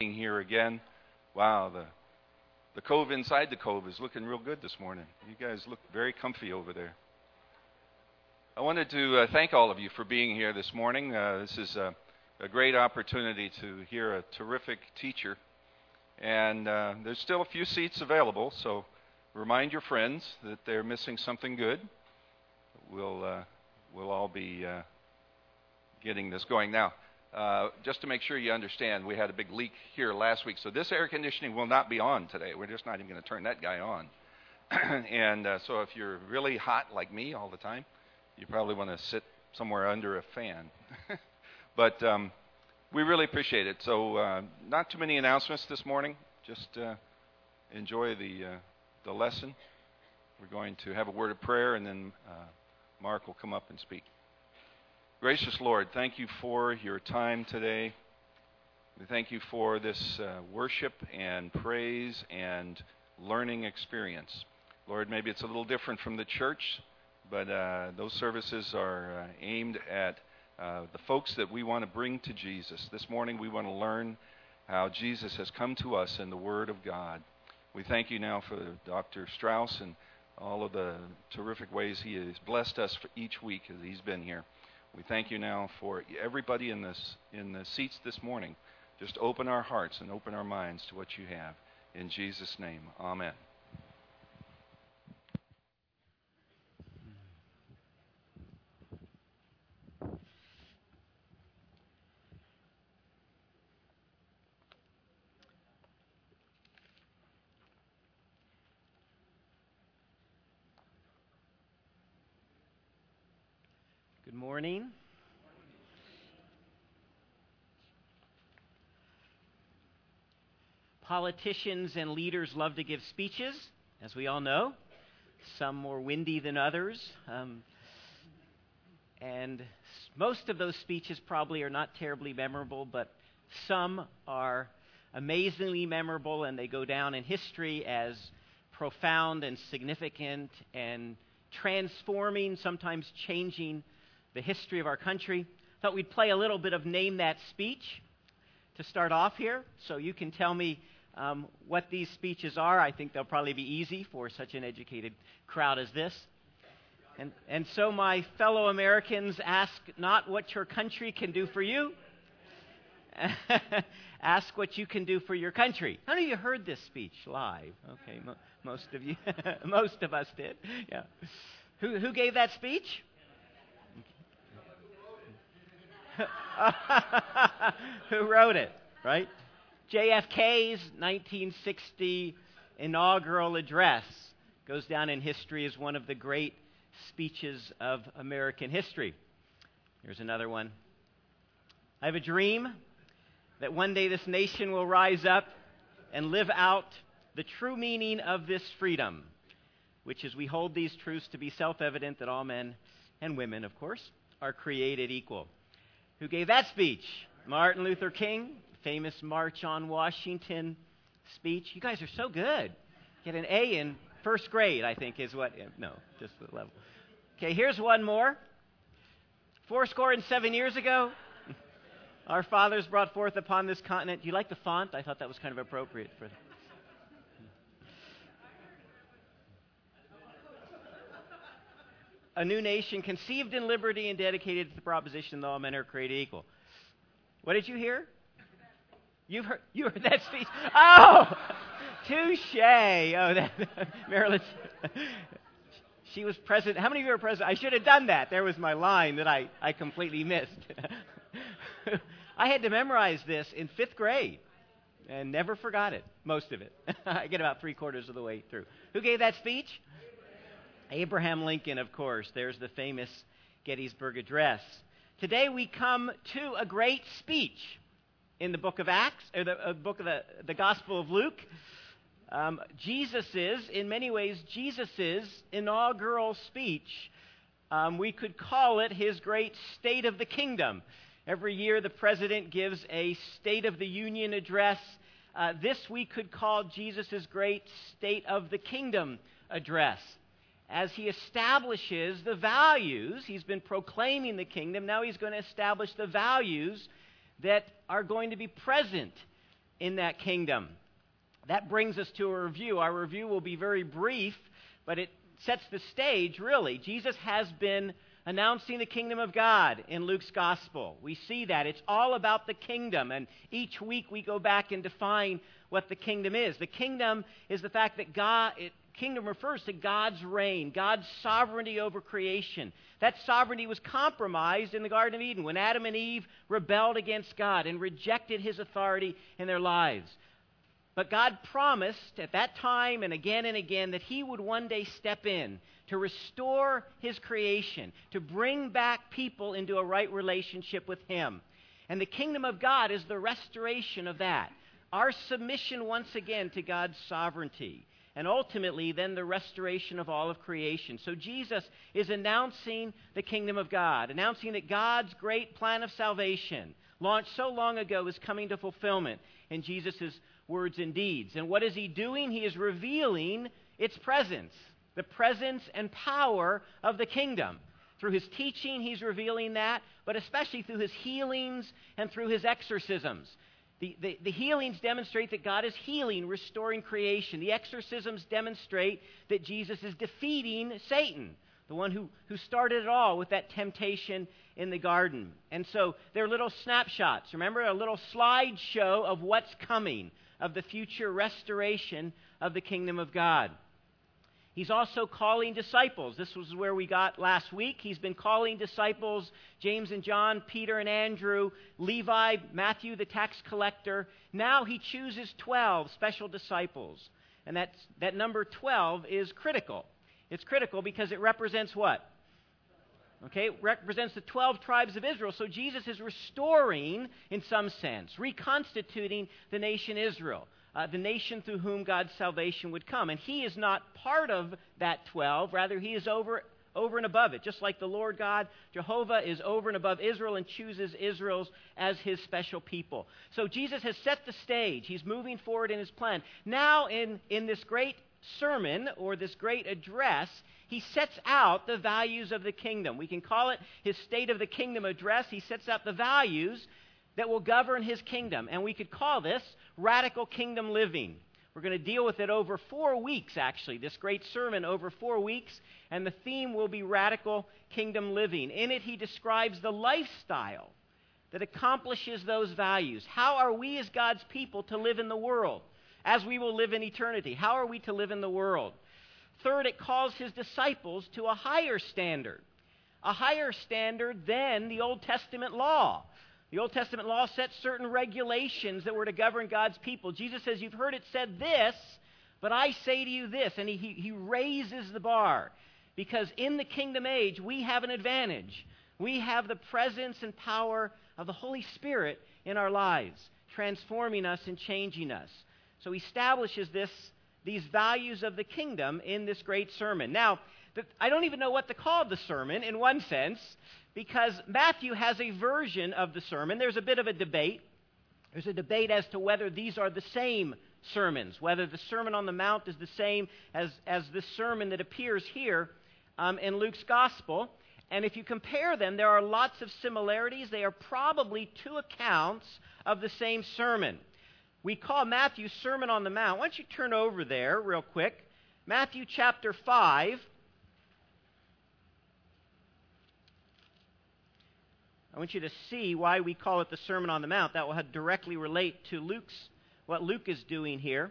Here again. Wow, the cove inside the cove is looking real good this morning. You guys look very comfy over there. I wanted to thank all of you for being here this morning. This is a great opportunity to hear a terrific teacher. And there's still a few seats available, so remind your friends that they're missing something good. We'll all be getting this going now. Just to make sure you understand, we had a big leak here last week, so this air conditioning will not be on today. We're just not even going to turn that guy on. And so if you're really hot like me all the time, you probably want to sit somewhere under a fan. But we really appreciate it. So not too many announcements this morning. Just enjoy the lesson. We're going to have a word of prayer, and then Mark will come up and speak. Gracious Lord, thank you for your time today. We thank you for this worship and praise and learning experience. Lord, maybe it's a little different from the church, but those services are aimed at the folks that we want to bring to Jesus. This morning we want to learn how Jesus has come to us in the Word of God. We thank you now for Dr. Strauss and all of the terrific ways he has blessed us for each week as he's been here. We thank you now for everybody in the seats this morning. Just open our hearts and open our minds to what you have. In Jesus' name, amen. Good morning. Politicians and leaders love to give speeches, as we all know. Some more windy than others. And most of those speeches probably are not terribly memorable, but some are amazingly memorable, and they go down in history as profound and significant and transforming, sometimes changing the history of our country. Thought we'd play a little bit of Name That Speech to start off here, so you can tell me what these speeches are. I think they'll probably be easy for such an educated crowd as this. And so my fellow Americans, ask not what your country can do for you. Ask what you can do for your country. How many of you heard this speech live? Okay, most of you. Most of us did. Yeah. Who gave that speech? Who wrote it, right? JFK's 1960 inaugural address goes down in history as one of the great speeches of American history. Here's another one. I have a dream that one day this nation will rise up and live out the true meaning of this freedom, which is we hold these truths to be self-evident that all men and women, of course, are created equal. Who gave that speech? Martin Luther King, famous March on Washington speech. You guys are so good. Get an A in first grade, I think is what. No, just the level. Okay, here's one more. 7 years ago, our fathers brought forth upon this continent. Do you like the font? I thought that was kind of appropriate for. A new nation conceived in liberty and dedicated to the proposition that all men are created equal. What did you hear? You heard that speech? Oh, touche. Oh, Marilyn. She was present. How many of you were present? I should have done that. There was my line that I completely missed. I had to memorize this in 5th grade and never forgot it, most of it. I get about 3/4 of the way through. Who gave that speech? Abraham Lincoln, of course. There's the famous Gettysburg Address. Today we come to a great speech in the book of Acts, or the book of the Gospel of Luke. In many ways, Jesus's inaugural speech. We could call it his great State of the Kingdom. Every year the president gives a State of the Union address. This we could call Jesus' great State of the Kingdom address. As he establishes the values, he's been proclaiming the kingdom, now he's going to establish the values that are going to be present in that kingdom. That brings us to a review. Our review will be very brief, but it sets the stage, really. Jesus has been announcing the kingdom of God in Luke's gospel. We see that. It's all about the kingdom, and each week we go back and define what the kingdom is. The kingdom is the fact that kingdom refers to God's reign, God's sovereignty over creation. That sovereignty was compromised in the Garden of Eden when Adam and Eve rebelled against God and rejected his authority in their lives. But God promised at that time and again that he would one day step in to restore his creation, to bring back people into a right relationship with him. And the kingdom of God is the restoration of that. Our submission once again to God's sovereignty. And ultimately, then, the restoration of all of creation. So Jesus is announcing the kingdom of God, announcing that God's great plan of salvation, launched so long ago, is coming to fulfillment in Jesus' words and deeds. And what is he doing? He is revealing its presence, the presence and power of the kingdom. Through his teaching, he's revealing that, but especially through his healings and through his exorcisms. The healings demonstrate that God is healing, restoring creation. The exorcisms demonstrate that Jesus is defeating Satan, the one who started it all with that temptation in the garden. And so they're little snapshots. Remember, a little slideshow of what's coming, of the future restoration of the kingdom of God. He's also calling disciples. This was where we got last week. He's been calling disciples, James and John, Peter and Andrew, Levi, Matthew the tax collector. Now he chooses 12 special disciples. And that number 12 is critical. It's critical because it represents what? Okay, it represents the 12 tribes of Israel. So Jesus is restoring, in some sense, reconstituting the nation Israel. The nation through whom God's salvation would come. And he is not part of that 12. Rather, he is over and above it. Just like the Lord God, Jehovah, is over and above Israel and chooses Israel as his special people. So Jesus has set the stage. He's moving forward in his plan. Now, in this great sermon, or this great address, he sets out the values of the kingdom. We can call it his State of the Kingdom address. He sets out the values that will govern his kingdom. And we could call this radical kingdom living. We're going to deal with it over 4 weeks, actually, this great sermon over 4 weeks, and the theme will be radical kingdom living. In it, he describes the lifestyle that accomplishes those values. How are we as God's people to live in the world, as we will live in eternity? How are we to live in the world? Third, it calls his disciples to a higher standard than the Old Testament law. The Old Testament law set certain regulations that were to govern God's people. Jesus says, you've heard it said this, but I say to you this. And he raises the bar. Because in the kingdom age, we have an advantage. We have the presence and power of the Holy Spirit in our lives, transforming us and changing us. So he establishes these values of the kingdom in this great sermon. Now, I don't even know what to call the sermon in one sense, because Matthew has a version of the sermon. There's a bit of a debate. There's a debate as to whether these are the same sermons, whether the Sermon on the Mount is the same as the sermon that appears here in Luke's Gospel. And if you compare them, there are lots of similarities. They are probably two accounts of the same sermon. We call Matthew's Sermon on the Mount. Why don't you turn over there real quick? Matthew chapter 5. I want you to see why we call it the Sermon on the Mount. That will directly relate to what Luke is doing here.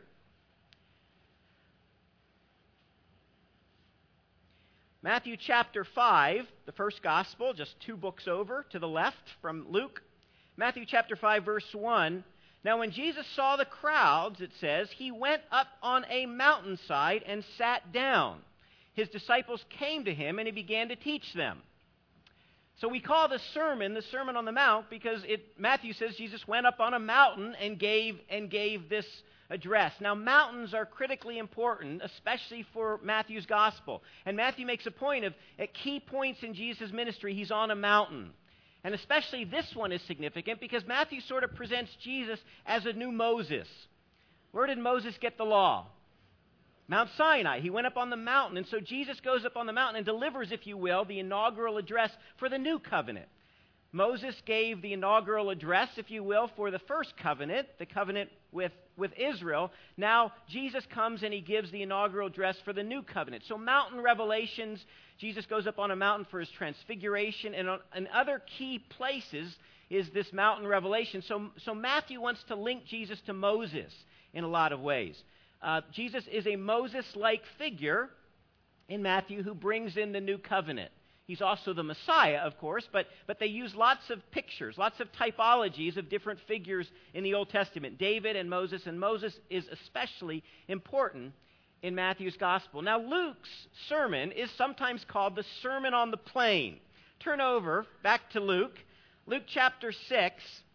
Matthew chapter 5, the first gospel, just 2 books over to the left from Luke. Matthew chapter 5, verse 1. Now when Jesus saw the crowds, it says, he went up on a mountainside and sat down. His disciples came to him and he began to teach them. So we call the Sermon on the Mount because Matthew says Jesus went up on a mountain and gave this address. Now, mountains are critically important, especially for Matthew's gospel. And Matthew makes a point of, at key points in Jesus' ministry, he's on a mountain. And especially this one is significant because Matthew sort of presents Jesus as a new Moses. Where did Moses get the law? Mount Sinai. He went up on the mountain. And so Jesus goes up on the mountain and delivers, if you will, the inaugural address for the new covenant. Moses gave the inaugural address, if you will, for the first covenant, the covenant with Israel. Now, Jesus comes and he gives the inaugural address for the new covenant. So mountain revelations, Jesus goes up on a mountain for his transfiguration, and in other key places is this mountain revelation. So Matthew wants to link Jesus to Moses in a lot of ways. Jesus is a Moses-like figure in Matthew who brings in the new covenant. He's also the Messiah, of course, but they use lots of pictures, lots of typologies of different figures in the Old Testament. David and Moses is especially important in Matthew's gospel. Now, Luke's sermon is sometimes called the Sermon on the Plain. Turn over back to Luke chapter 6.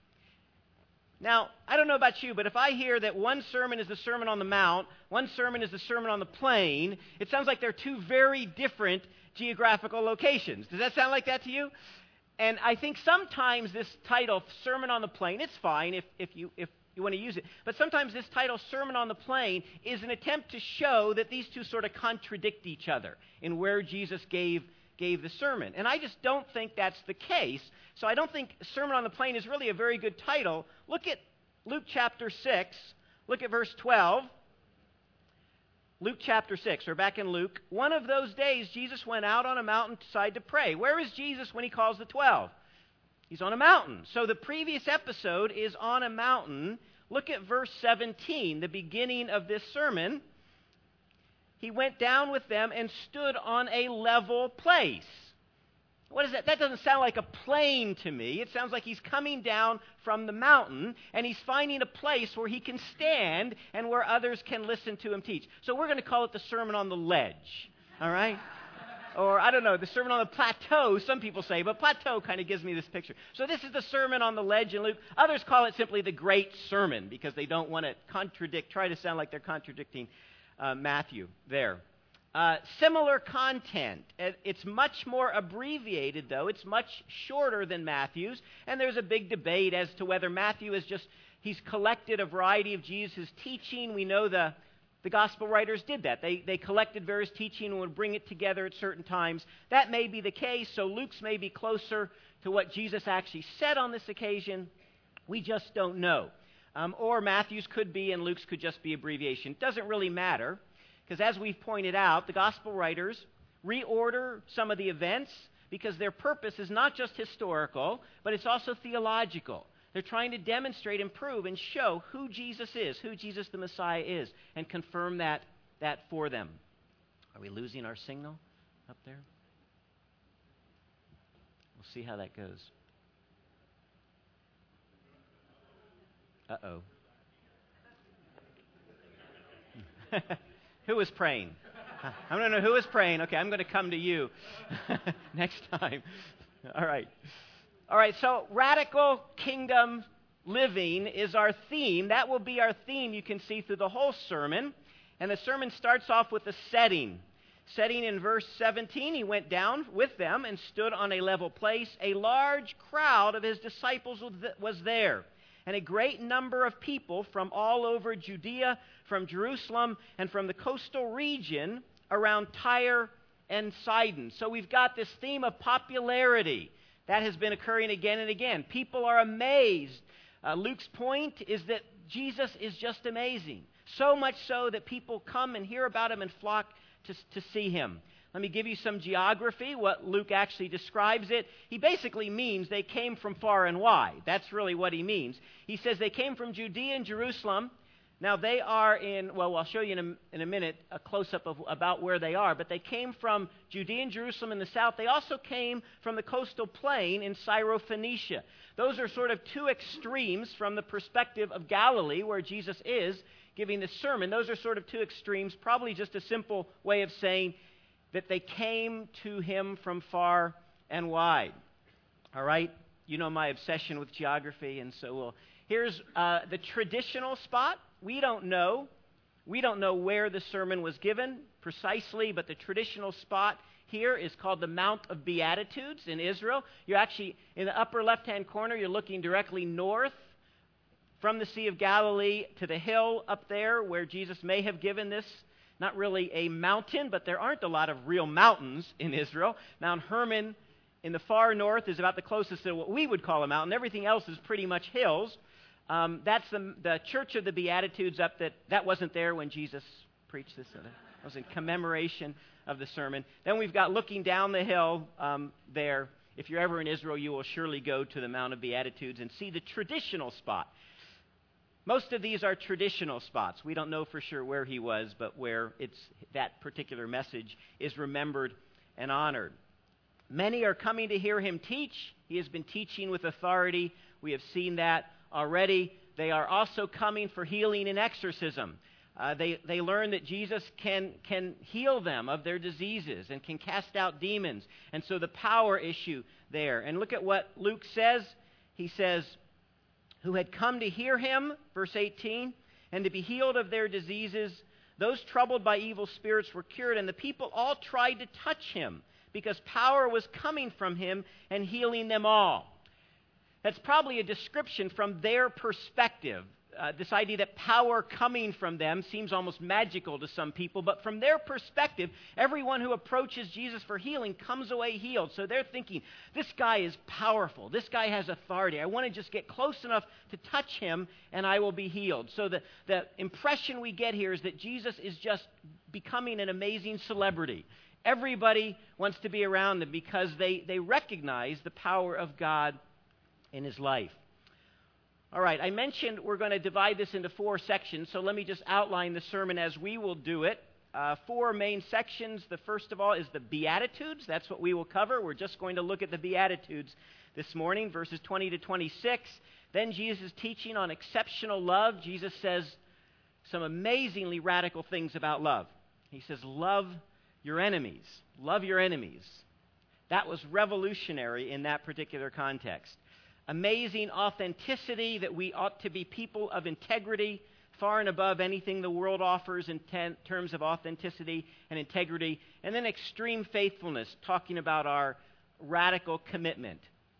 Now, I don't know about you, but if I hear that one sermon is the Sermon on the Mount, one sermon is the Sermon on the Plain, it sounds like they're two very different geographical locations. Does that sound like that to you? And I think sometimes this title, Sermon on the Plain, it's fine if you want to use it, but sometimes this title, Sermon on the Plain, is an attempt to show that these two sort of contradict each other in where Jesus gave the sermon. And I just don't think that's the case. So I don't think Sermon on the Plain is really a very good title. Look at Luke chapter 6. Look at verse 12. Luke chapter 6, or back in Luke. One of those days, Jesus went out on a mountainside to pray. Where is Jesus when he calls the 12? He's on a mountain. So the previous episode is on a mountain. Look at verse 17, the beginning of this sermon. He went down with them and stood on a level place. What is that? That doesn't sound like a plain to me. It sounds like he's coming down from the mountain and he's finding a place where he can stand and where others can listen to him teach. So we're going to call it the Sermon on the Ledge. All right? Or, I don't know, the Sermon on the Plateau, some people say, but plateau kind of gives me this picture. So this is the Sermon on the Ledge in Luke. Others call it simply the Great Sermon because they don't want to try to sound like they're contradicting Matthew there. Similar content. It's much more abbreviated, though. It's much shorter than Matthew's, and there's a big debate as to whether Matthew he's collected a variety of Jesus' teaching. We know the gospel writers did that. They collected various teaching and would bring it together at certain times. That may be the case, so Luke's may be closer to what Jesus actually said on this occasion. We just don't know. Or Matthew's could be and Luke's could just be abbreviation. It doesn't really matter, because as we've pointed out, the gospel writers reorder some of the events because their purpose is not just historical, but it's also theological. They're trying to demonstrate and prove and show who Jesus is, who Jesus the Messiah is, and confirm that for them. Are we losing our signal up there? We'll see how that goes. Uh-oh. Who was praying? I don't know who was praying. Okay, I'm going to come to you next time. All right, so radical kingdom living is our theme. That will be our theme, you can see, through the whole sermon. And the sermon starts off with a setting. Setting in verse 17, he went down with them and stood on a level place. A large crowd of his disciples was there, and a great number of people from all over Judea, from Jerusalem, and from the coastal region around Tyre and Sidon. So we've got this theme of popularity that has been occurring again and again. People are amazed. Luke's point is that Jesus is just amazing. So much so that people come and hear about him and flock to see him. Let me give you some geography, what Luke actually describes it. He basically means they came from far and wide. That's really what he means. He says they came from Judea and Jerusalem. Now they are I'll show you in a minute a close-up of about where they are, but they came from Judea and Jerusalem in the south. They also came from the coastal plain in Syrophoenicia. Those are sort of two extremes from the perspective of Galilee, where Jesus is giving the sermon. Those are sort of two extremes, probably just a simple way of saying that they came to him from far and wide. All right? You know my obsession with geography, and so here's the traditional spot. We don't know where the sermon was given precisely, but the traditional spot here is called the Mount of Beatitudes in Israel. You're actually, in the upper left-hand corner, you're looking directly north from the Sea of Galilee to the hill up there where Jesus may have given this. Not really a mountain, but there aren't a lot of real mountains in Israel. Mount Hermon in the far north is about the closest to what we would call a mountain. Everything else is pretty much hills. That's the Church of the Beatitudes up that wasn't there when Jesus preached this. That was in commemoration of the sermon. Then we've got looking down the hill there. If you're ever in Israel, you will surely go to the Mount of Beatitudes and see the traditional spot. Most of these are traditional spots. We don't know for sure where he was, but where that particular message is remembered and honored. Many are coming to hear him teach. He has been teaching with authority. We have seen that already. They are also coming for healing and exorcism. They learn that Jesus can heal them of their diseases and can cast out demons. And so the power issue there. And look at what Luke says. He says, who had come to hear him, verse 18, and to be healed of their diseases. Those troubled by evil spirits were cured, and the people all tried to touch him, because power was coming from him and healing them all. That's probably a description from their perspective. This idea that power coming from them seems almost magical to some people, but from their perspective, everyone who approaches Jesus for healing comes away healed. So they're thinking, this guy is powerful. This guy has authority. I want to just get close enough to touch him, and I will be healed. So the impression we get here is that Jesus is just becoming an amazing celebrity. Everybody wants to be around him because they recognize the power of God in his life. All right, I mentioned we're going to divide this into 4 sections, so let me just outline the sermon as we will do it. 4 main sections. The first of all is the Beatitudes. That's what we will cover. We're just going to look at the Beatitudes this morning, verses 20 to 26. Then Jesus' teaching on exceptional love. Jesus says some amazingly radical things about love. He says, love your enemies. Love your enemies. That was revolutionary in that particular context. Amazing authenticity, that we ought to be people of integrity, far and above anything the world offers in terms of authenticity and integrity. And then extreme faithfulness, talking about our radical commitment.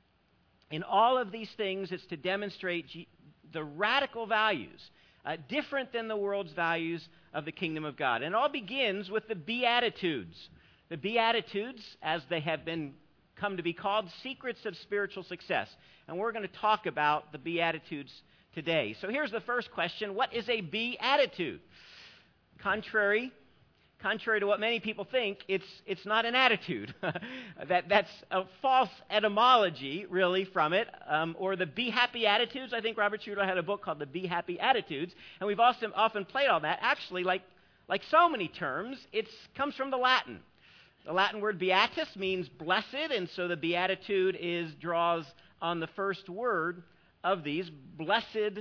In all of these things, it's to demonstrate the radical values, different than the world's values of the kingdom of God. And it all begins with the Beatitudes. The Beatitudes, as they have come to be called, secrets of spiritual success. And we're going to talk about the Beatitudes today. So here's the first question. What is a Beatitude? Contrary to what many people think, it's not an attitude. That's a false etymology, really, from it. Or the Be Happy Attitudes. I think Robert Trudeau had a book called the Be Happy Attitudes. And we've also often played on that. Actually, like so many terms, it comes from the Latin. The Latin word beatus means blessed, and so the beatitude draws on the first word of these. Blessed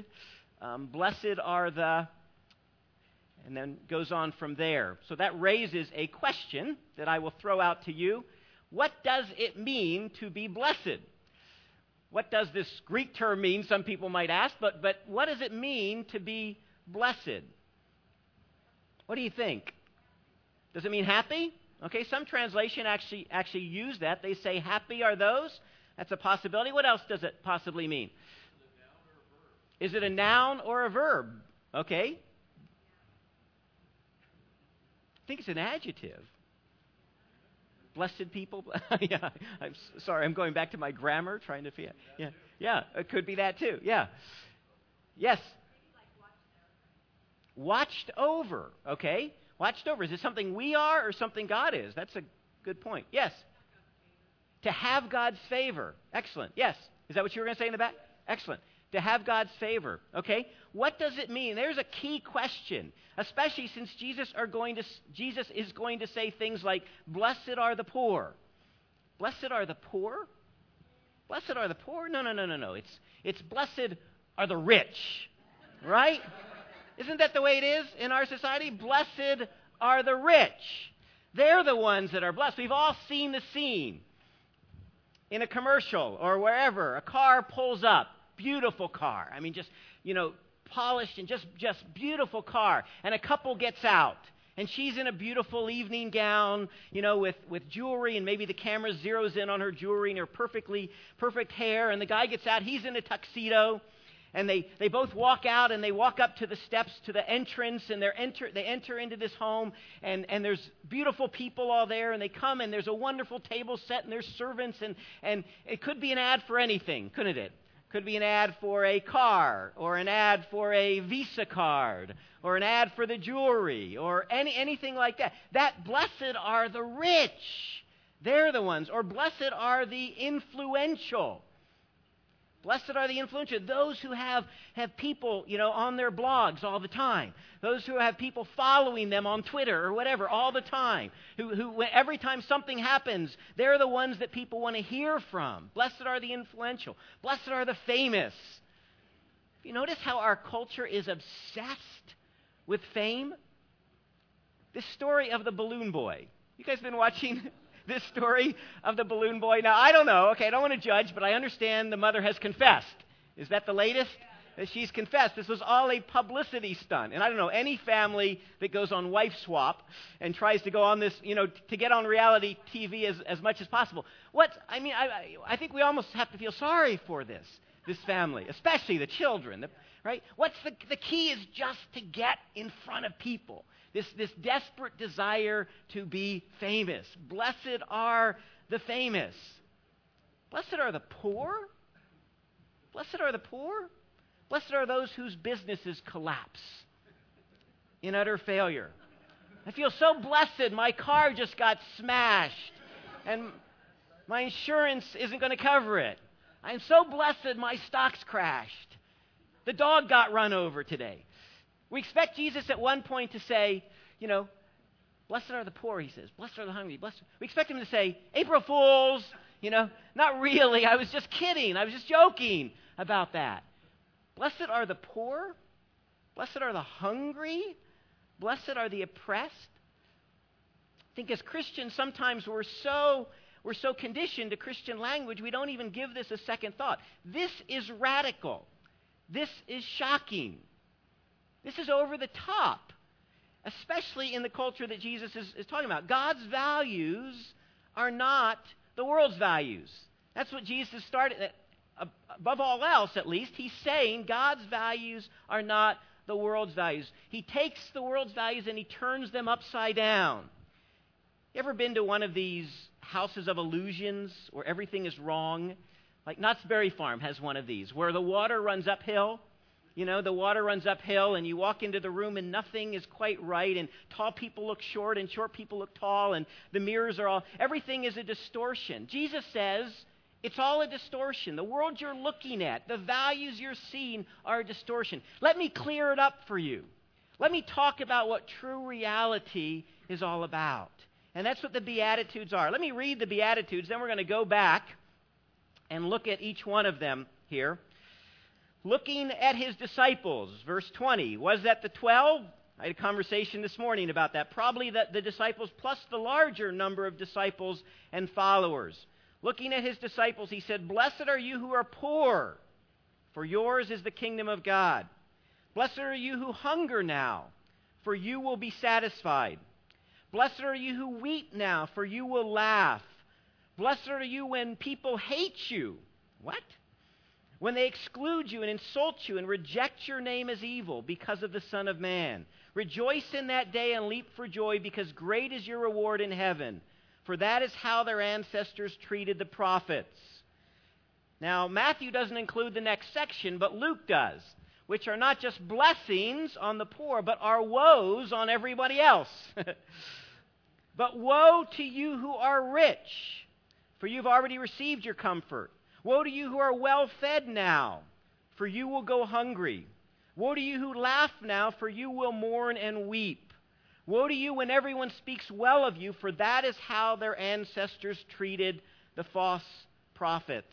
are the, and then goes on from there. So that raises a question that I will throw out to you. What does it mean to be blessed? What does this Greek term mean, some people might ask, but what does it mean to be blessed? What do you think? Does it mean happy? Okay, some translation actually use that. They say, happy are those. That's a possibility. What else does it possibly mean? Is it a noun or a verb? Okay. I think it's an adjective. Blessed people. Yeah, I'm sorry, I'm going back to my grammar, trying to figure. Yeah, it could be that too. Yeah. Yes. Watched over. Okay. Watched over. Is it something we are or something God is? That's a good point. Yes. To have God's favor. Excellent. Yes. Is that what you were going to say in the back? Excellent. To have God's favor. Okay. What does it mean? There's a key question, especially since Jesus is going to say things like, blessed are the poor. Blessed are the poor? Blessed are the poor? No. It's blessed are the rich. Right? Isn't that the way it is in our society? Blessed are the rich. They're the ones that are blessed. We've all seen the scene in a commercial or wherever. A car pulls up. Beautiful car. I mean, just, polished and just beautiful car. And a couple gets out. And she's in a beautiful evening gown, with jewelry, and maybe the camera zeroes in on her jewelry and her perfect hair. And the guy gets out. He's in a tuxedo. And they both walk out, and they walk up to the steps to the entrance, and they enter into this home, and there's beautiful people all there, and they come, and there's a wonderful table set, and there's servants, and it could be an ad for anything, couldn't it? Could be an ad for a car, or an ad for a Visa card, or an ad for the jewelry, or anything like that. That blessed are the rich. They're the ones. Or blessed are the influential. Blessed are the influential. Those who have people, on their blogs all the time. Those who have people following them on Twitter or whatever all the time. Who every time something happens, they're the ones that people want to hear from. Blessed are the influential. Blessed are the famous. You notice how our culture is obsessed with fame? This story of the balloon boy. You guys been watching this story of the balloon boy? Now, I don't know. Okay, I don't want to judge, but I understand the mother has confessed. Is that the latest? That she's confessed. This was all a publicity stunt. And I don't know, any family that goes on Wife Swap and tries to go on this, to get on reality TV as much as possible. I think we almost have to feel sorry for this family, especially the children, right? The key is just to get in front of people. This desperate desire to be famous. Blessed are the famous. Blessed are the poor. Blessed are the poor. Blessed are those whose businesses collapse in utter failure. I feel so blessed. My car just got smashed, and my insurance isn't going to cover it. I'm so blessed my stocks crashed. The dog got run over today. We expect Jesus at one point to say, blessed are the poor, he says. Blessed are the hungry. We expect him to say, April Fools, not really. I was just kidding. I was just joking about that. Blessed are the poor. Blessed are the hungry. Blessed are the oppressed. I think as Christians, sometimes we're so conditioned to Christian language, we don't even give this a second thought. This is radical. This is shocking. This is over the top, especially in the culture that Jesus is talking about. God's values are not the world's values. That's what Jesus started. Above all else, at least, he's saying God's values are not the world's values. He takes the world's values and he turns them upside down. You ever been to one of these houses of illusions where everything is wrong? Like Knott's Berry Farm has one of these, where the water runs uphill. The water runs uphill, and you walk into the room, and nothing is quite right, and tall people look short, and short people look tall, and the mirrors are everything is a distortion. Jesus says it's all a distortion. The world you're looking at, the values you're seeing are a distortion. Let me clear it up for you. Let me talk about what true reality is all about. And that's what the Beatitudes are. Let me read the Beatitudes, then we're going to go back and look at each one of them here. Looking at his disciples, verse 20, was that the 12? I had a conversation this morning about that. Probably the disciples plus the larger number of disciples and followers. Looking at his disciples, he said, Blessed are you who are poor, for yours is the kingdom of God. Blessed are you who hunger now, for you will be satisfied. Blessed are you who weep now, for you will laugh. Blessed are you when people hate you. What? When they exclude you and insult you and reject your name as evil because of the Son of Man. Rejoice in that day and leap for joy, because great is your reward in heaven. For that is how their ancestors treated the prophets. Now, Matthew doesn't include the next section, but Luke does, which are not just blessings on the poor, but are woes on everybody else. But woe to you who are rich, for you've already received your comfort. Woe to you who are well fed now, for you will go hungry. Woe to you who laugh now, for you will mourn and weep. Woe to you when everyone speaks well of you, for that is how their ancestors treated the false prophets.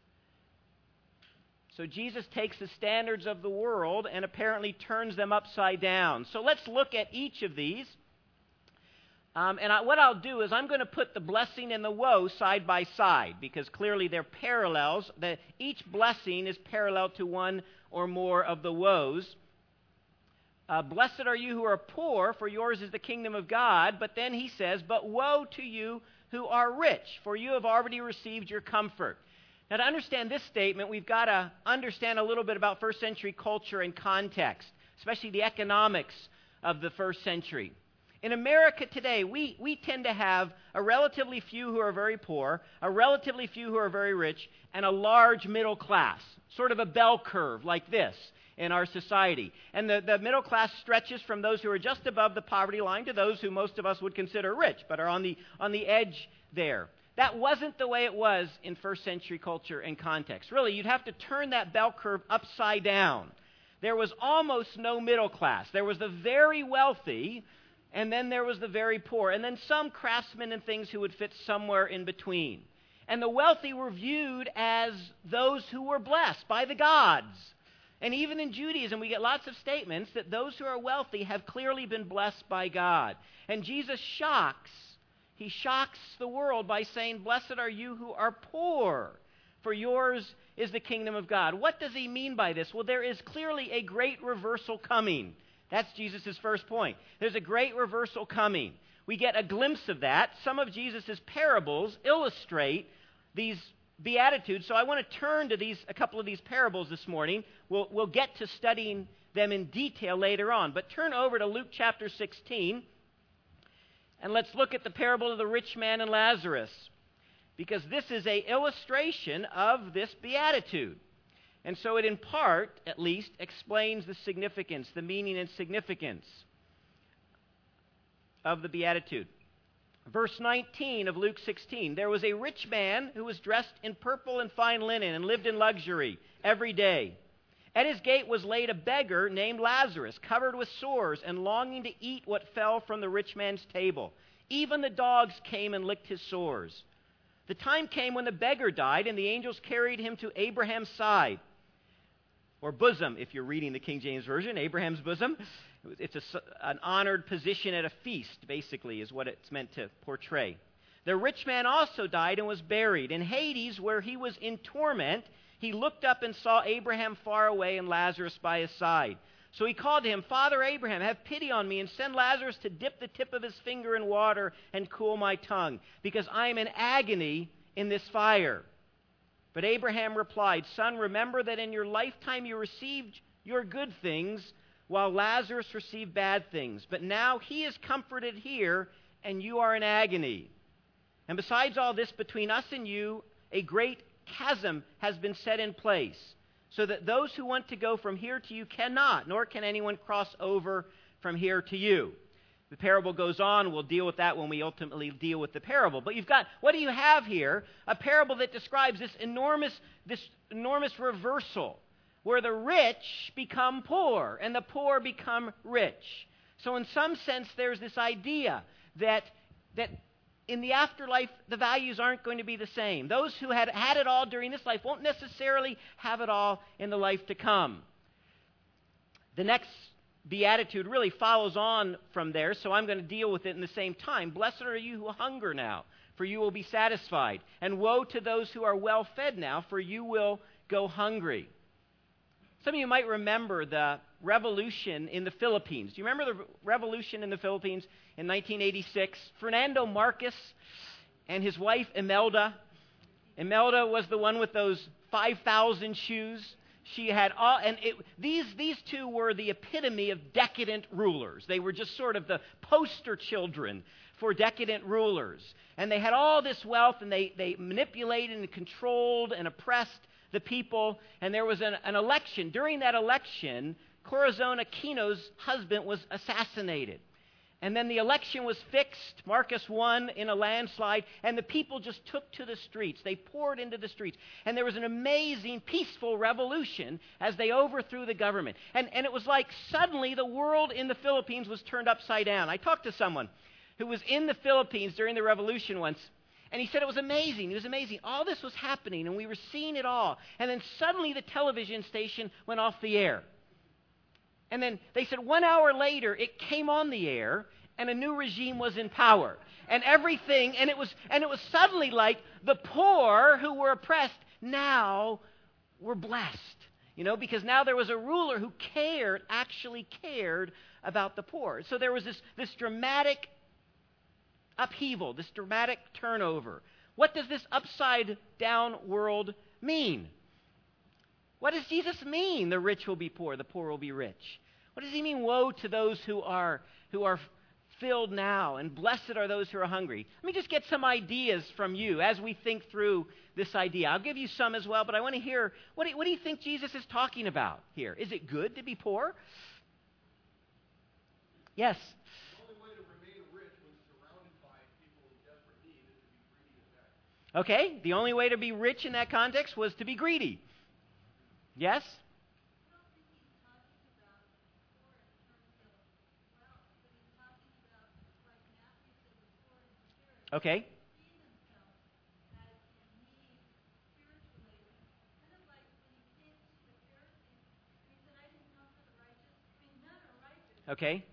So Jesus takes the standards of the world and apparently turns them upside down. So let's look at each of these. What I'll do is I'm going to put the blessing and the woe side by side, because clearly they're parallels. Each blessing is parallel to one or more of the woes. Blessed are you who are poor, for yours is the kingdom of God. But then he says, but woe to you who are rich, for you have already received your comfort. Now, to understand this statement, we've got to understand a little bit about first century culture and context, especially the economics of the first century. In America today, we tend to have a relatively few who are very poor, a relatively few who are very rich, and a large middle class, sort of a bell curve like this in our society. And the middle class stretches from those who are just above the poverty line to those who most of us would consider rich, but are on the edge there. That wasn't the way it was in first century culture and context. Really, you'd have to turn that bell curve upside down. There was almost no middle class. There was the very wealthy, and then there was the very poor, and then some craftsmen and things who would fit somewhere in between. And the wealthy were viewed as those who were blessed by the gods. And even in Judaism, we get lots of statements that those who are wealthy have clearly been blessed by God. And Jesus shocks the world by saying, "Blessed are you who are poor, for yours is the kingdom of God." What does he mean by this? Well, there is clearly a great reversal coming. That's Jesus' first point. There's a great reversal coming. We get a glimpse of that. Some of Jesus' parables illustrate these Beatitudes. So I want to turn to a couple of these parables this morning. We'll get to studying them in detail later on. But turn over to Luke chapter 16, and let's look at the parable of the rich man and Lazarus, because this is an illustration of this beatitude. And so it, in part, at least, explains the significance, the meaning and significance of the beatitude. Verse 19 of Luke 16, "There was a rich man who was dressed in purple and fine linen and lived in luxury every day. At his gate was laid a beggar named Lazarus, covered with sores and longing to eat what fell from the rich man's table. Even the dogs came and licked his sores. The time came when the beggar died, and the angels carried him to Abraham's side," or bosom, if you're reading the King James Version, Abraham's bosom. It's an honored position at a feast, basically, is what it's meant to portray. "The rich man also died and was buried. In Hades, where he was in torment, he looked up and saw Abraham far away and Lazarus by his side. So he called to him, 'Father Abraham, have pity on me and send Lazarus to dip the tip of his finger in water and cool my tongue, because I am in agony in this fire.' But Abraham replied, 'Son, remember that in your lifetime you received your good things, while Lazarus received bad things. But now he is comforted here, and you are in agony. And besides all this, between us and you, a great chasm has been set in place, so that those who want to go from here to you cannot, nor can anyone cross over from here to you.'" The parable goes on. We'll deal with that when we ultimately deal with the parable. But what do you have here? A parable that describes this enormous reversal, where the rich become poor and the poor become rich. So in some sense, there's this idea that in the afterlife, the values aren't going to be the same. Those who had it all during this life won't necessarily have it all in the life to come. The next beatitude really follows on from there, so I'm going to deal with it in the same time. "Blessed are you who hunger now, for you will be satisfied. And woe to those who are well fed now, for you will go hungry." Some of you might remember the revolution in the Philippines. Do you remember the revolution in the Philippines in 1986? Fernando Marcos and his wife Imelda. Imelda was the one with those 5,000 shoes. She had all, and these two were the epitome of decadent rulers. They were just sort of the poster children for decadent rulers. And they had all this wealth, and they manipulated and controlled and oppressed the people. And there was an election. During that election, Corazon Aquino's husband was assassinated. And then the election was fixed. Marcos won in a landslide, and the people just took to the streets. They poured into the streets. And there was an amazing, peaceful revolution as they overthrew the government. And it was like suddenly the world in the Philippines was turned upside down. I talked to someone who was in the Philippines during the revolution once, and he said it was amazing. It was amazing. All this was happening, and we were seeing it all. And then suddenly the television station went off the air. And then they said 1 hour later, it came on the air, and a new regime was in power. And everything, and it was suddenly like the poor who were oppressed now were blessed. Because now there was a ruler who actually cared about the poor. So there was this dramatic upheaval, this dramatic turnover. What does this upside down world mean? What does Jesus mean? The rich will be poor, the poor will be rich. What does he mean, woe to those who are filled now, and blessed are those who are hungry? Let me just get some ideas from you as we think through this idea. I'll give you some as well, but I want to hear, what do you think Jesus is talking about here? Is it good to be poor? Yes? The only way to remain rich when surrounded by people in desperate need is to be greedy as that. Okay, the only way to be rich in that context was to be greedy. Yes? Okay. Okay.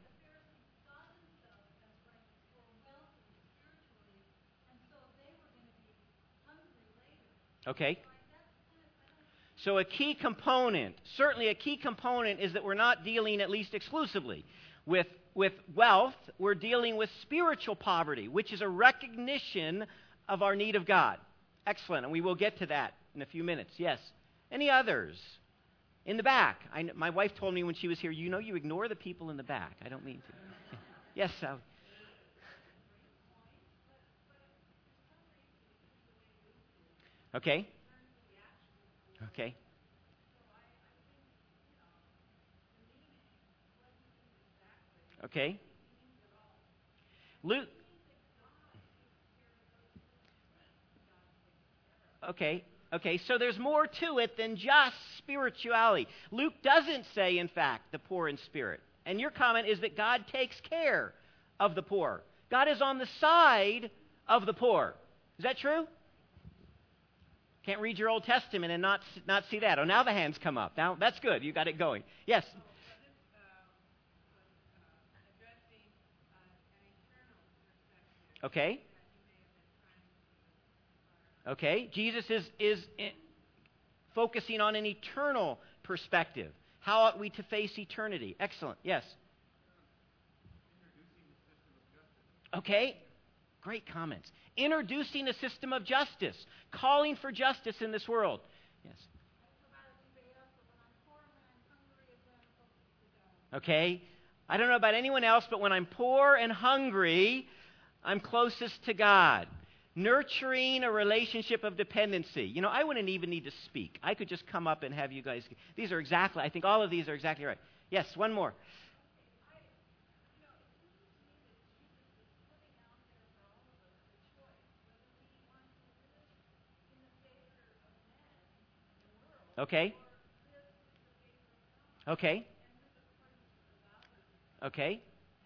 Okay. So a key component, certainly a key component, is that we're not dealing, at least exclusively, with wealth. We're dealing with spiritual poverty, which is a recognition of our need of God. Excellent, and we will get to that in a few minutes. Yes. Any others? In the back. My wife told me when she was here, you ignore the people in the back. I don't mean to. Yes, Sally. Okay. Okay. Okay. Luke. Okay. Okay, so there's more to it than just spirituality. Luke doesn't say, in fact, the poor in spirit. And your comment is that God takes care of the poor. God is on the side of the poor. Is that true? Can't read your Old Testament and not see that. Oh, now the hands come up. Now, that's good. You got it going. Yes? Okay. Okay. Jesus is focusing on an eternal perspective. How ought we to face eternity? Excellent. Yes? Okay. Great comments. Introducing a system of justice. Calling for justice in this world. Yes? Okay. I don't know about anyone else, but when I'm poor and hungry, I'm closest to God. Nurturing a relationship of dependency. I wouldn't even need to speak. I could just come up and have you guys. These are exactly, I think all of these are exactly right. Yes, one more. Okay. Okay. Okay.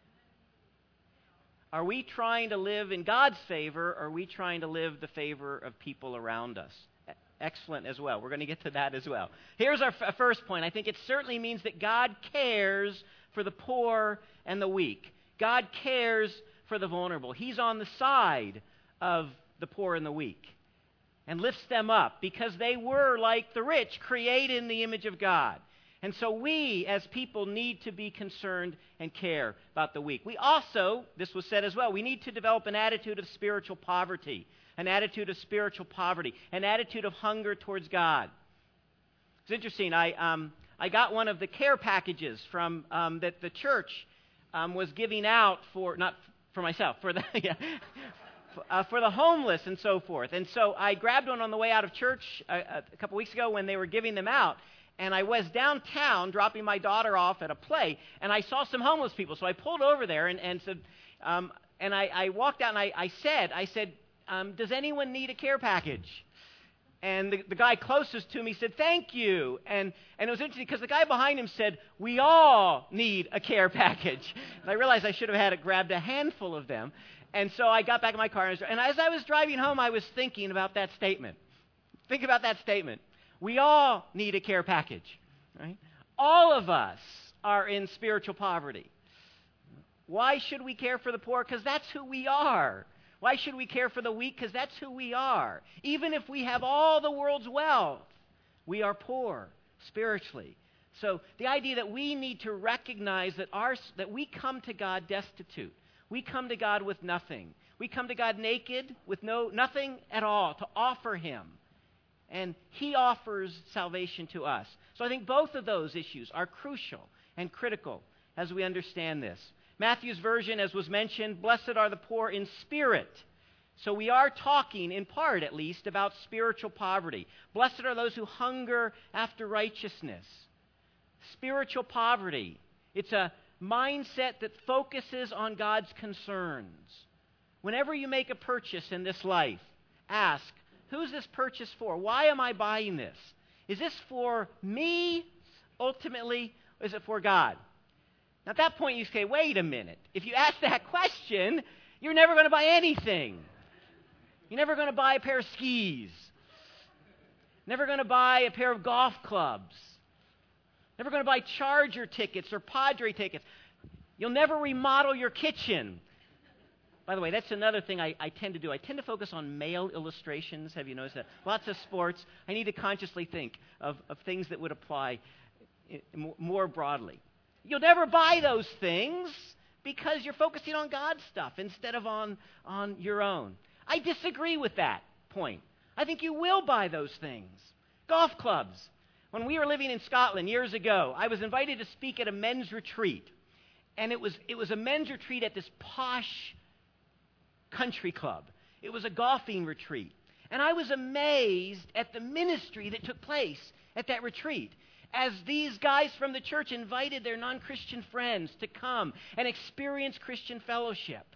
Are we trying to live in God's favor, or are we trying to live the favor of people around us? Excellent as well. We're going to get to that as well. Here's our first point. I think it certainly means that God cares for the poor and the weak. God cares for the vulnerable. He's on the side of the poor and the weak and lifts them up because they were, like the rich, created in the image of God. And so we, as people, need to be concerned and care about the weak. We also, this was said as well, we need to develop an attitude of spiritual poverty, an attitude of spiritual poverty, an attitude of hunger towards God. It's interesting. I got one of the care packages from that the church was giving out for, not for myself, for the for the homeless and so forth. And so I grabbed one on the way out of church a couple weeks ago when they were giving them out. And I was downtown dropping my daughter off at a play, and I saw some homeless people. So I pulled over there and said, and I walked out and I said, does anyone need a care package? And the guy closest to me said, thank you. And it was interesting because the guy behind him said, we all need a care package. And I realized I should have grabbed a handful of them. And so I got back in my car, and as I was driving home, I was thinking about that statement. Think about that statement. We all need a care package, right? All of us are in spiritual poverty. Why should we care for the poor? Because that's who we are. Why should we care for the weak? Because that's who we are. Even if we have all the world's wealth, we are poor spiritually. So the idea that we need to recognize that we come to God destitute. We come to God with nothing. We come to God naked with nothing at all to offer Him. and he offers salvation to us. So I think both of those issues are crucial and critical as we understand this. Matthew's version, as was mentioned, blessed are the poor in spirit. So we are talking, in part at least, about spiritual poverty. Blessed are those who hunger after righteousness. Spiritual poverty. It's a mindset that focuses on God's concerns. Whenever you make a purchase in this life, ask, who's this purchase for? Why am I buying this? Is this for me, ultimately, or is it for God? Now, at that point, you say, wait a minute. If you ask that question, you're never going to buy anything. You're never going to buy a pair of skis. Never going to buy a pair of golf clubs. Never going to buy Charger tickets or Padre tickets. You'll never remodel your kitchen. By the way, that's another thing I tend to do. I tend to focus on male illustrations. Have you noticed that? Lots of sports. I need to consciously think of things that would apply more broadly. You'll never buy those things because you're focusing on God's stuff instead of on your own. I disagree with that point. I think you will buy those things. Golf clubs. When we were living in Scotland years ago, I was invited to speak at a men's retreat. And it was a men's retreat at this posh country club. It was a golfing retreat. And I was amazed at the ministry that took place at that retreat, as these guys from the church invited their non-Christian friends to come and experience Christian fellowship.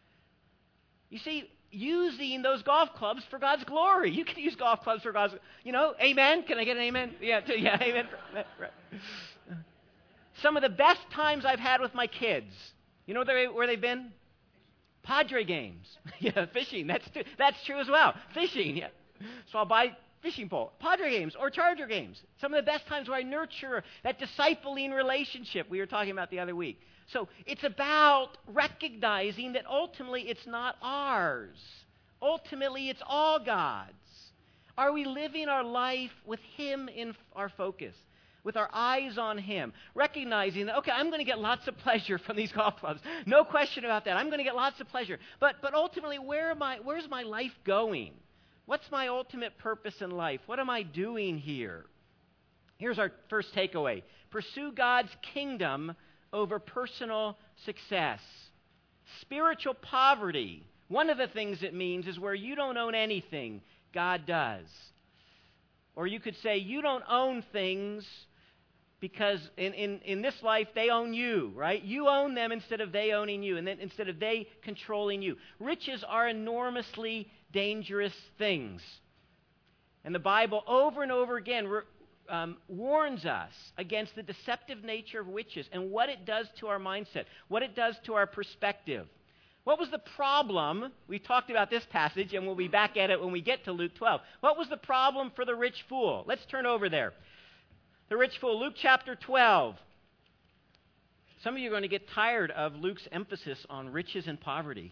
You see, using those golf clubs for God's glory. You can use golf clubs for God's, amen? Can I get an amen? Yeah, amen. Right. Some of the best times I've had with my kids, where they've been? Padre games. Yeah, fishing. That's true as well. Fishing, yeah. So I'll buy fishing pole. Padre games or Charger games. Some of the best times where I nurture that discipling relationship we were talking about the other week. So it's about recognizing that ultimately it's not ours. Ultimately it's all God's. Are we living our life with Him in our focus? With our eyes on Him, recognizing that, okay, I'm going to get lots of pleasure from these golf clubs. No question about that. I'm going to get lots of pleasure. But ultimately, where's my life going? What's my ultimate purpose in life? What am I doing here? Here's our first takeaway. Pursue God's kingdom over personal success. Spiritual poverty, one of the things it means is where you don't own anything, God does. Or you could say you don't own things because in this life they own you, right? You own them instead of they owning you, and then instead of they controlling you. Riches are enormously dangerous things. And the Bible over and over again warns us against the deceptive nature of riches and what it does to our mindset, what it does to our perspective. What was the problem? We talked about this passage, and we'll be back at it when we get to Luke 12. What was the problem for the rich fool? Let's turn over there. The rich fool, Luke chapter 12. Some of you are going to get tired of Luke's emphasis on riches and poverty.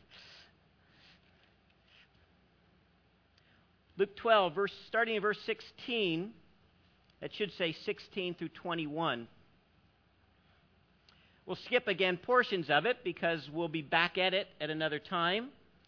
Luke 12, starting in verse 16. That should say 16 through 21. We'll skip again portions of it because we'll be back at it at another time.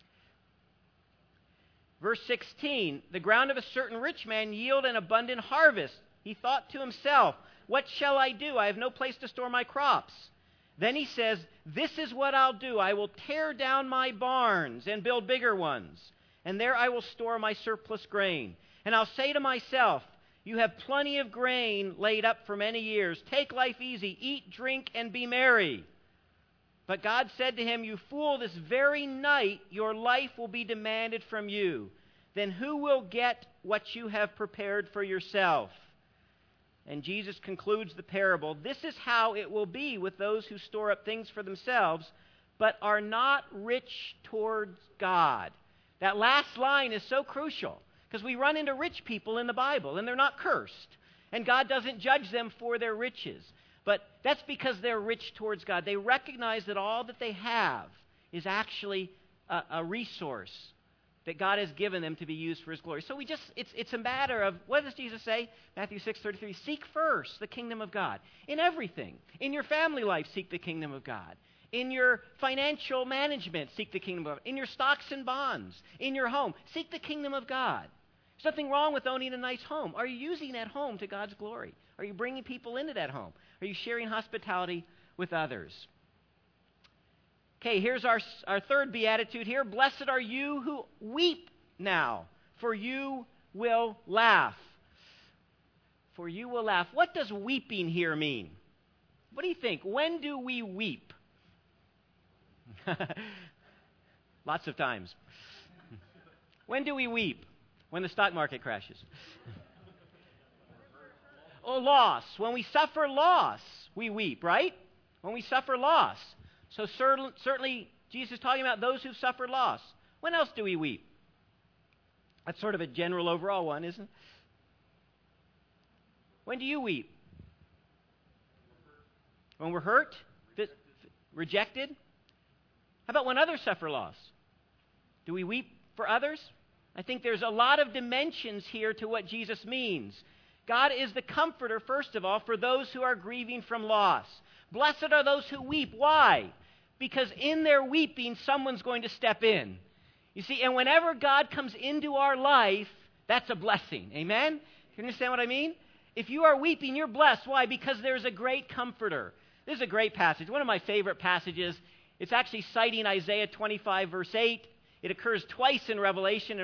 Verse 16, the ground of a certain rich man yielded an abundant harvest. He thought to himself, what shall I do? I have no place to store my crops. Then he says, this is what I'll do. I will tear down my barns and build bigger ones, and there I will store my surplus grain. And I'll say to myself, you have plenty of grain laid up for many years. Take life easy, eat, drink, and be merry. But God said to him, you fool, this very night your life will be demanded from you. Then who will get what you have prepared for yourself? And Jesus concludes the parable. This is how it will be with those who store up things for themselves, but are not rich towards God. That last line is so crucial. Because we run into rich people in the Bible, and they're not cursed. And God doesn't judge them for their riches. But that's because they're rich towards God. They recognize that all that they have is actually a resource that God has given them to be used for His glory. So it's a matter of, what does Jesus say? Matthew 6:33, seek first the kingdom of God. In everything. In your family life, seek the kingdom of God. In your financial management, seek the kingdom of God. In your stocks and bonds, in your home, seek the kingdom of God. There's nothing wrong with owning a nice home. Are you using that home to God's glory? Are you bringing people into that home? Are you sharing hospitality with others? Okay, here's our third beatitude here. Blessed are you who weep now, for you will laugh. For you will laugh. What does weeping here mean? What do you think? When do we weep? Lots of times. When do we weep? When the stock market crashes. Oh, loss. When we suffer loss, we weep, right? When we suffer loss. So certainly, Jesus is talking about those who've suffered loss. When else do we weep? That's sort of a general overall one, isn't it? When do you weep? When we're hurt? Rejected? How about when others suffer loss? Do we weep for others? I think there's a lot of dimensions here to what Jesus means. God is the comforter, first of all, for those who are grieving from loss. Blessed are those who weep. Why? Because in their weeping, someone's going to step in. You see, and whenever God comes into our life, that's a blessing. Amen? You understand what I mean? If you are weeping, you're blessed. Why? Because there's a great comforter. This is a great passage. One of my favorite passages. It's actually citing Isaiah 25, verse 8. It occurs twice in Revelation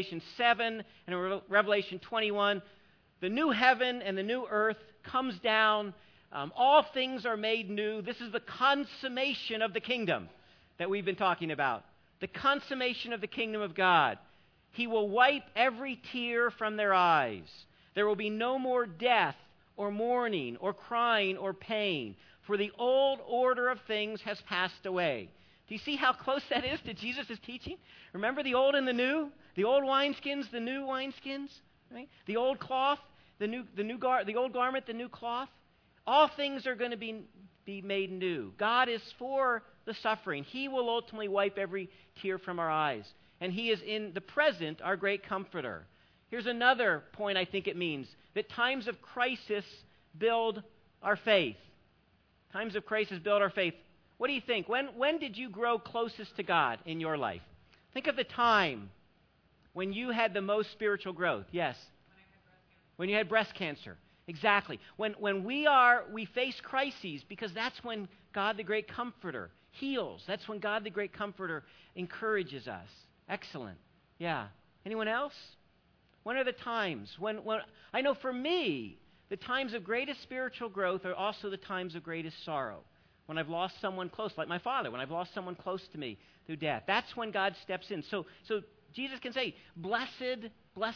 7, and in Revelation 21. The new heaven and the new earth comes down. All things are made new. This is the consummation of the kingdom that we've been talking about. The consummation of the kingdom of God. He will wipe every tear from their eyes. There will be no more death or mourning or crying or pain, for the old order of things has passed away. Do you see how close that is to Jesus' teaching? Remember the old and the new? The old wineskins, the new wineskins? Right? The old cloth, the old garment, the new cloth? All things are going to be made new. God is for the suffering. He will ultimately wipe every tear from our eyes. And He is in the present our great comforter. Here's another point I think it means, that times of crisis build our faith. Times of crisis build our faith. What do you think? When did you grow closest to God in your life? Think of the time when you had the most spiritual growth. Yes? When you had breast cancer. Exactly. When we face crises, because that's when God the great comforter heals. That's when God the great comforter encourages us. Excellent. Yeah. Anyone else? When are the times? When I know for me, the times of greatest spiritual growth are also the times of greatest sorrow. When I've lost someone close, like my father, when I've lost someone close to me through death. That's when God steps in. So Jesus can say, blessed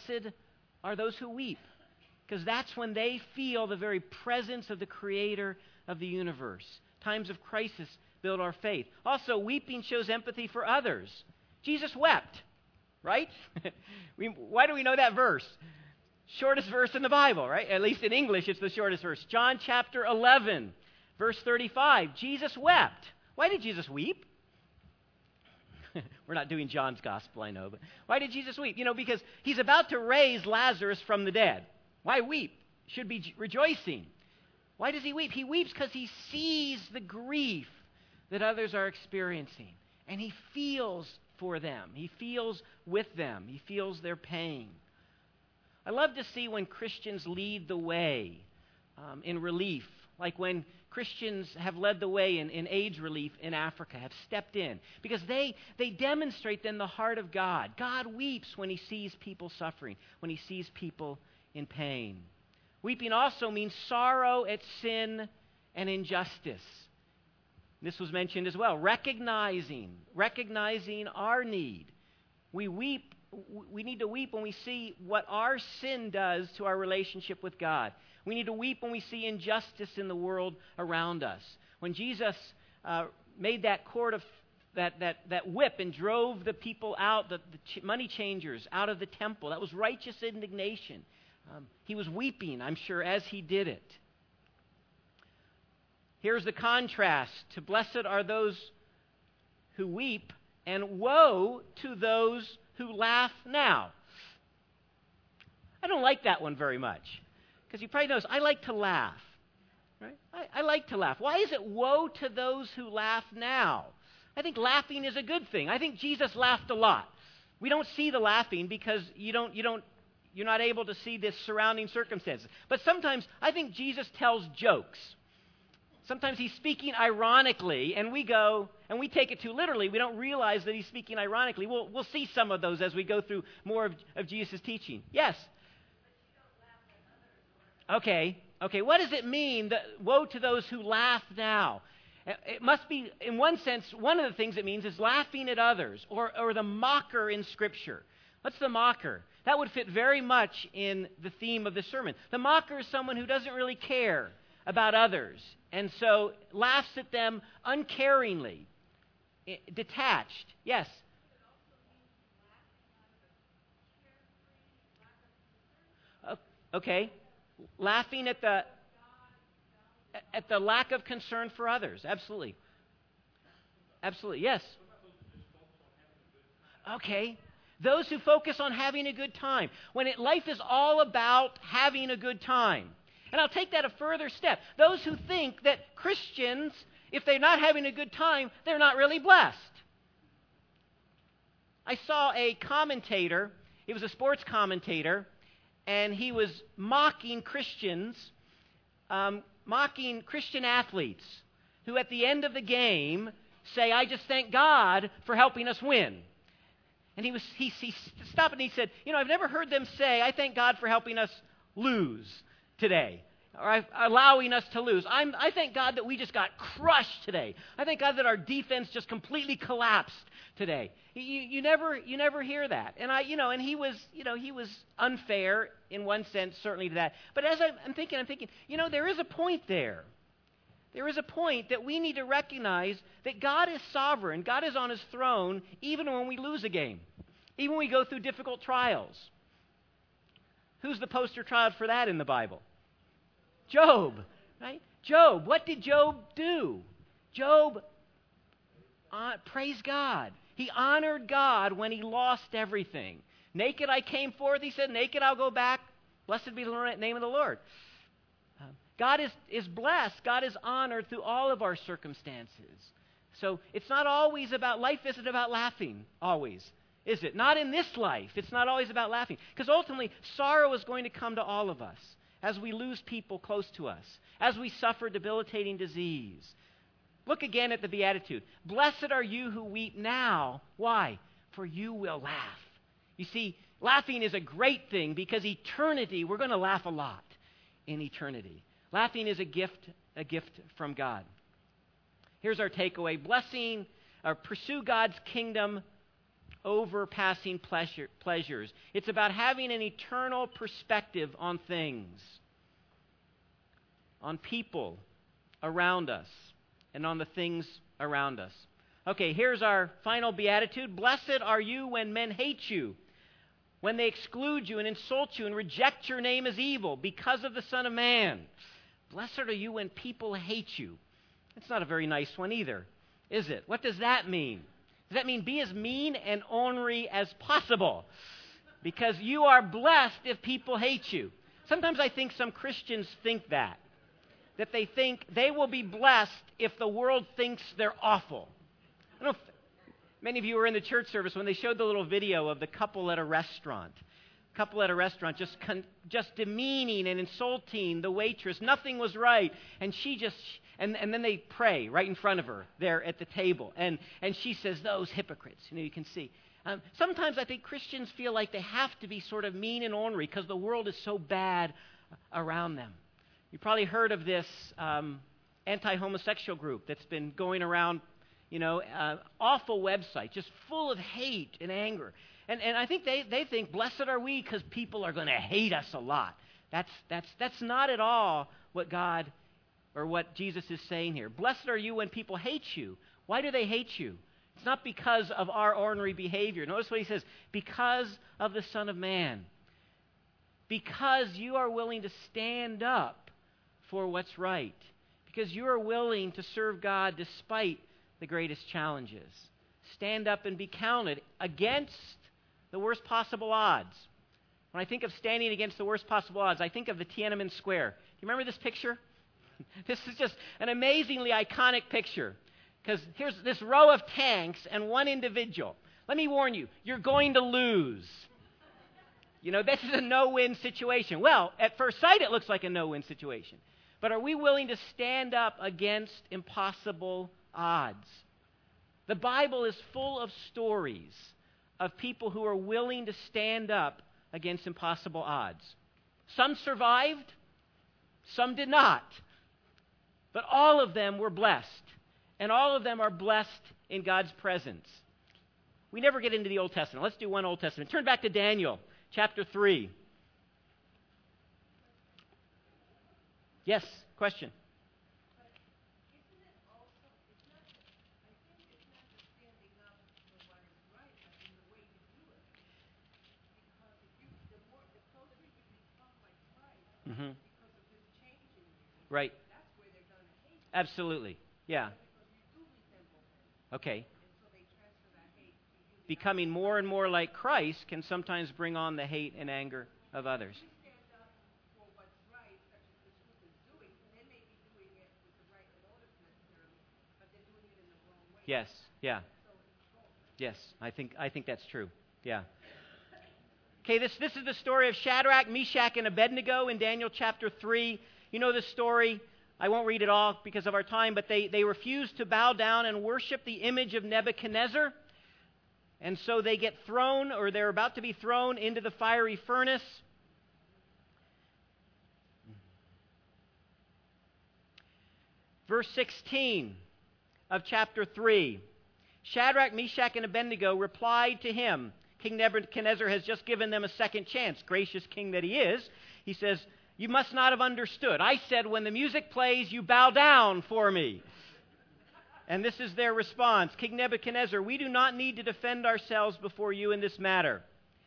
are those who weep. Because that's when they feel the very presence of the Creator of the universe. Times of crisis build our faith. Also, weeping shows empathy for others. Jesus wept, right? Why do we know that verse? Shortest verse in the Bible, right? At least in English, it's the shortest verse. John chapter 11, verse 35. Jesus wept. Why did Jesus weep? We're not doing John's gospel, I know. But why did Jesus weep? Because He's about to raise Lazarus from the dead. Why weep? Should be rejoicing. Why does He weep? He weeps because He sees the grief that others are experiencing. And He feels for them. He feels with them. He feels their pain. I love to see when Christians lead the way in relief. Like when Christians have led the way in AIDS relief in Africa, have stepped in. Because they demonstrate then the heart of God. God weeps when He sees people suffering, when He sees people in pain. Weeping also means sorrow at sin and injustice. This was mentioned as well. Recognizing our need. We need to weep when we see what our sin does to our relationship with God. We need to weep when we see injustice in the world around us. When Jesus made that cord of that whip and drove the people out, the money changers out of the temple, that was righteous indignation. He was weeping, I'm sure, as He did it. Here's the contrast to blessed are those who weep, and woe to those who laugh now. I don't like that one very much, because you probably notice I like to laugh. Right? I like to laugh. Why is it woe to those who laugh now? I think laughing is a good thing. I think Jesus laughed a lot. We don't see the laughing because you don't you're not able to see the surrounding circumstances. But sometimes I think Jesus tells jokes. Sometimes he's speaking ironically, and we go, and we take it too literally. We don't realize that he's speaking ironically. We'll see some of those as we go through more of Jesus' teaching. Yes? Okay. What does it mean, woe to those who laugh now? It must be, in one sense, one of the things it means is laughing at others, or the mocker in Scripture. What's the mocker? That would fit very much in the theme of the sermon. The mocker is someone who doesn't really care about others, and so laughs at them uncaringly, detached. Yes? Okay. Laughing at the lack of concern for others. Absolutely. Yes. Okay. Those who focus on having a good time. When life is all about having a good time. And I'll take that a further step. Those who think that Christians, if they're not having a good time, they're not really blessed. I saw a commentator. He was a sports commentator, and he was mocking Christians, mocking Christian athletes who at the end of the game say, "I just thank God for helping us win." And he stopped and he said, I've never heard them say, "I thank God for helping us lose today," or allowing us to lose. I thank God that we just got crushed today. I thank God that our defense just completely collapsed today. You never hear that. And and he was unfair in one sense, certainly to that. But as I'm thinking, there is a point there. There is a point that we need to recognize that God is sovereign. God is on his throne even when we lose a game, even when we go through difficult trials. Who's the poster child for that in the Bible? Job, right? Job, what did Job do? Job praised God. He honored God when he lost everything. Naked I came forth, he said, naked I'll go back. Blessed be the name of the Lord. God is blessed. God is honored through all of our circumstances. So it's not always about, life isn't about laughing, always, is it? Not in this life. It's not always about laughing. Because ultimately, sorrow is going to come to all of us as we lose people close to us, as we suffer debilitating disease. Look again at the Beatitude. Blessed are you who weep now. Why? For you will laugh. You see, laughing is a great thing because eternity, we're going to laugh a lot in eternity. Laughing is a gift from God. Here's our takeaway. Pursue God's kingdom over passing pleasures. It's about having an eternal perspective on things, on people around us, and on the things around us. Okay, here's our final beatitude. Blessed are you when men hate you, when they exclude you and insult you and reject your name as evil because of the Son of Man. Blessed are you when people hate you. That's not a very nice one either, is it? What does that mean? Does that mean be as mean and ornery as possible? Because you are blessed if people hate you. Sometimes I think some Christians think that they think they will be blessed if the world thinks they're awful. I don't know if many of you were in the church service when they showed the little video of the couple at a restaurant. Just demeaning and insulting the waitress. Nothing was right. And and then they pray right in front of her there at the table. And she says, those hypocrites. You can see. Sometimes I think Christians feel like they have to be sort of mean and ornery because the world is so bad around them. You probably heard of this anti-homosexual group that's been going around, awful website, just full of hate and anger. And I think they think, blessed are we because people are going to hate us a lot. That's not at all what God or what Jesus is saying here. Blessed are you when people hate you. Why do they hate you? It's not because of our ordinary behavior. Notice what he says, because of the Son of Man. Because you are willing to stand up for what's right. Because you are willing to serve God despite the greatest challenges. Stand up and be counted against the worst possible odds. When I think of standing against the worst possible odds, I think of the Tiananmen Square. Do you remember this picture? This is just an amazingly iconic picture. Because here's this row of tanks and one individual. Let me warn you, you're going to lose. You know, this is a no-win situation. Well, at first sight, it looks like a no-win situation. But are we willing to stand up against impossible odds? The Bible is full of stories of people who are willing to stand up against impossible odds. Some survived, some did not. But all of them were blessed. And all of them are blessed in God's presence. We never get into the Old Testament. Let's do one Old Testament. Turn back to Daniel, chapter 3. Yes, question. Mm-hmm. Right. Absolutely. Yeah. Okay. Becoming more and more like Christ can sometimes bring on the hate and anger of others. Yes. Yeah. Yes. I think that's true. Yeah. Okay, this is the story of Shadrach, Meshach, and Abednego in Daniel chapter 3. You know the story. I won't read it all because of our time, but they refuse to bow down and worship the image of Nebuchadnezzar. And so they get thrown, or they're about to be thrown into the fiery furnace. Verse 16 of chapter 3. Shadrach, Meshach, and Abednego replied to him. King Nebuchadnezzar has just given them a second chance. Gracious king that he is. He says, you must not have understood. I said, when the music plays, you bow down for me. And this is their response. King Nebuchadnezzar, we do not need to defend ourselves before you in this matter.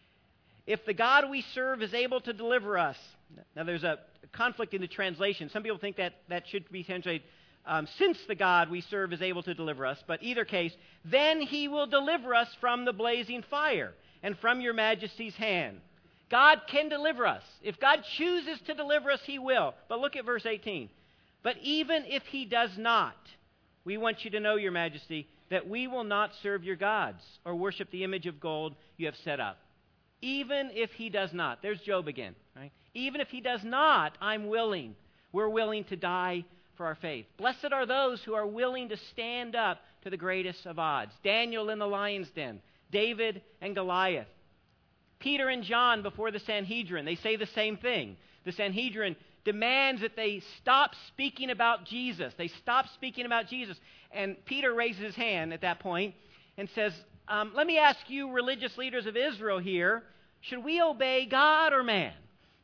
If the God we serve is able to deliver us. Now there's a conflict in the translation. Some people think that should be translated, since the God we serve is able to deliver us. But either case, then he will deliver us from the blazing fire and from your majesty's hand. God can deliver us. If God chooses to deliver us, he will. But look at verse 18. But even if he does not, we want you to know, your majesty, that we will not serve your gods or worship the image of gold you have set up. Even if he does not. There's Job again. Right? Even if he does not, I'm willing. We're willing to die for our faith. Blessed are those who are willing to stand up to the greatest of odds. Daniel in the lion's den. David and Goliath. Peter and John before the Sanhedrin. They say the same thing. The Sanhedrin demands that they stop speaking about Jesus. They stop speaking about Jesus. And Peter raises his hand at that point and says, let me ask you, religious leaders of Israel here, should we obey God or man?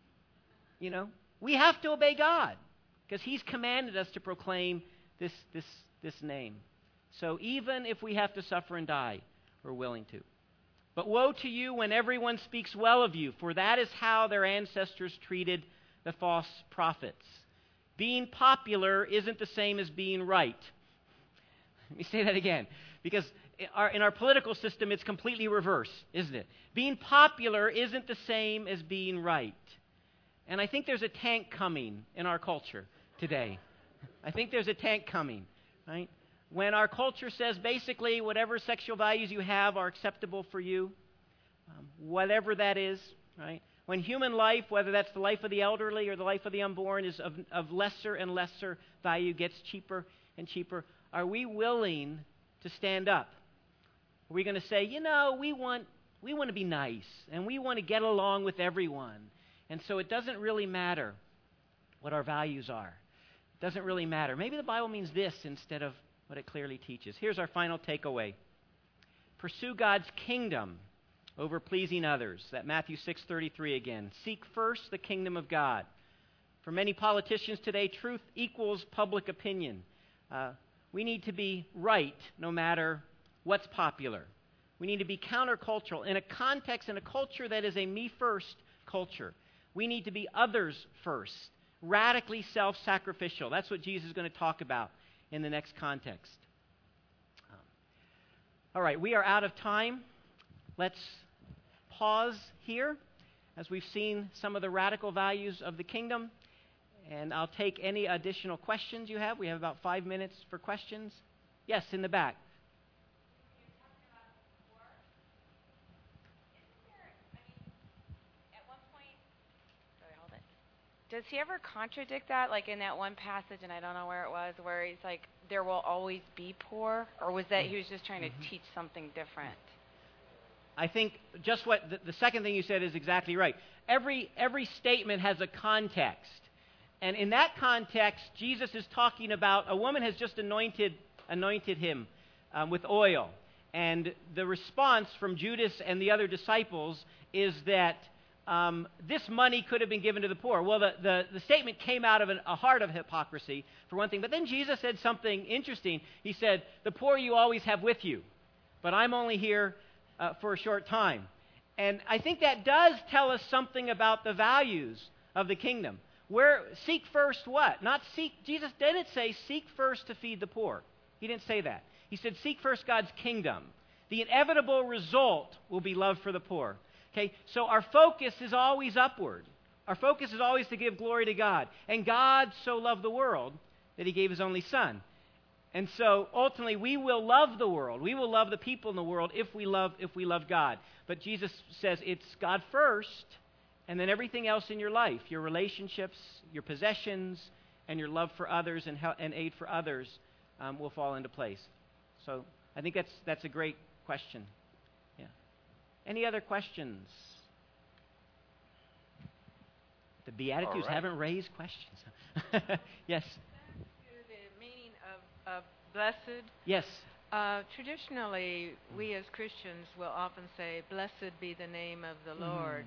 You know, we have to obey God because he's commanded us to proclaim this name. So even if we have to suffer and die, we're willing to. But woe to you when everyone speaks well of you, for that is how their ancestors treated the false prophets. Being popular isn't the same as being right. Let me say that again, because in our political system, it's completely reverse, isn't it? Being popular isn't the same as being right. And I think there's a tank coming in our culture today. I think there's a tank coming, right? When our culture says basically whatever sexual values you have are acceptable for you, whatever that is, right? When human life, whether that's the life of the elderly or the life of the unborn, is of lesser and lesser value, gets cheaper and cheaper, are we willing to stand up? Are we going to say, you know, we want to be nice and we want to get along with everyone, and so it doesn't really matter what our values are. It doesn't really matter. Maybe the Bible means this instead of what it clearly teaches. Here's our final takeaway. Pursue God's kingdom over pleasing others. That Matthew 6:33 again. Seek first the kingdom of God. For many politicians today, truth equals public opinion. We need to be right no matter what's popular. We need to be countercultural in a context, in a culture that is a me-first culture. We need to be others first, radically self-sacrificial. That's what Jesus is going to talk about in the next context. All right, we are out of time. Let's pause here as we've seen some of the radical values of the kingdom. And I'll take any additional questions you have. We have about 5 minutes for questions. Yes, in the back. does he ever contradict that? Like in that one passage, and I don't know where it was, where he's like, there will always be poor? Or was that he was just trying to teach something different? I think just what the second thing you said is exactly right. Every statement has a context. And in that context, Jesus is talking about a woman has just anointed him with oil. And the response from Judas and the other disciples is that this money could have been given to the poor. Well, the statement came out of a heart of hypocrisy, for one thing. But then Jesus said something interesting. He said, the poor you always have with you, but I'm only here for a short time. And I think that does tell us something about the values of the kingdom. Seek first what? Jesus didn't say seek first to feed the poor. He didn't say that. He said seek first God's kingdom. The inevitable result will be love for the poor. Okay, so our focus is always upward. Our focus is always to give glory to God. And God so loved the world that he gave his only son. And so ultimately we will love the world. We will love the people in the world if we love God. But Jesus says it's God first, and then everything else in your life, your relationships, your possessions, and your love for others and aid for others will fall into place. So I think that's a great question. Yeah. Any other questions? The Beatitudes haven't raised questions. Yes. The meaning of blessed. Yes. Traditionally, we as Christians will often say, "Blessed be the name of the Lord."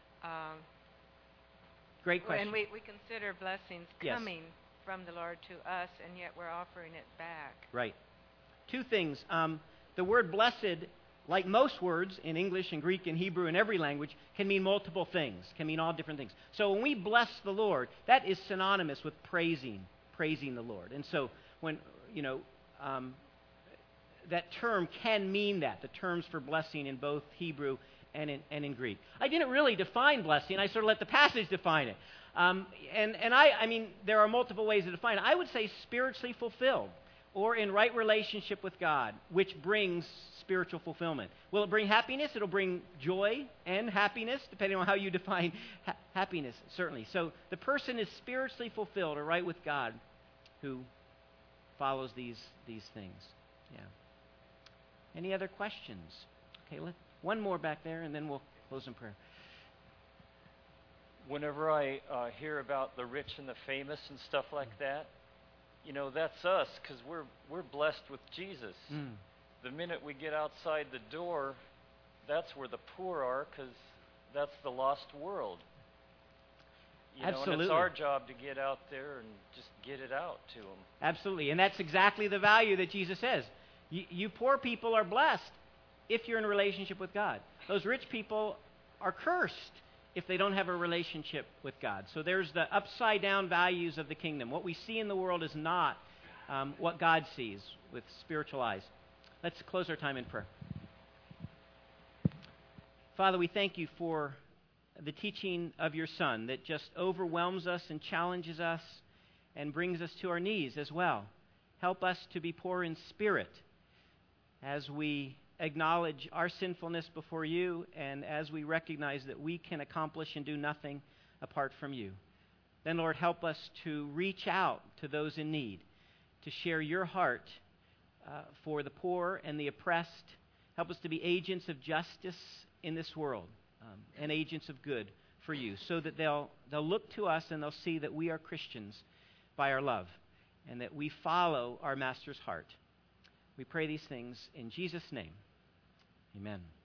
Great question. And we consider blessings Yes. coming from the Lord to us, and yet we're offering it back. Right. Two things. The word blessed, like most words in English and Greek and Hebrew and every language, can mean multiple things, can mean all different things. So when we bless the Lord, that is synonymous with praising the Lord. And so when, that term can mean that, the terms for blessing in both Hebrew and in Greek. I didn't really define blessing. I sort of let the passage define it. I mean, there are multiple ways to define it. I would say spiritually fulfilled, or in right relationship with God, which brings spiritual fulfillment. Will it bring happiness? It'll bring joy and happiness, depending on how you define happiness, certainly. So the person is spiritually fulfilled or right with God who follows these things. Yeah. Any other questions? Okay, one more back there, and then we'll close in prayer. Whenever I hear about the rich and the famous and stuff like that, that's us, because we're blessed with Jesus. The minute we get outside the door, that's where the poor are, because that's the lost world. Absolutely. And it's our job to get out there and just get it out to them. Absolutely, and that's exactly the value that Jesus says. You poor people are blessed if you're in a relationship with God. Those rich people are cursed if they don't have a relationship with God. So there's the upside-down values of the kingdom. What we see in the world is not what God sees with spiritual eyes. Let's close our time in prayer. Father, we thank you for the teaching of your Son that just overwhelms us and challenges us and brings us to our knees as well. Help us to be poor in spirit as we acknowledge our sinfulness before you and as we recognize that we can accomplish and do nothing apart from you. Then, Lord, help us to reach out to those in need, to share your heart for the poor and the oppressed. Help us to be agents of justice in this world and agents of good for you, so that they'll look to us and they'll see that we are Christians by our love and that we follow our Master's heart. We pray these things in Jesus' name. Amen.